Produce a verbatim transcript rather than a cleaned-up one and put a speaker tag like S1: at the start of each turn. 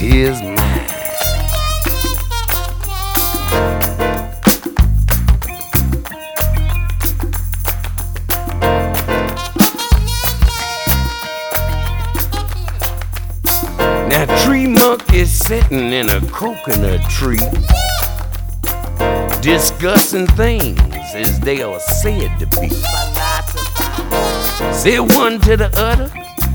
S1: is mine. Now tree monkey sitting in a coconut tree, discussing things as they are said to be. Said one to the other,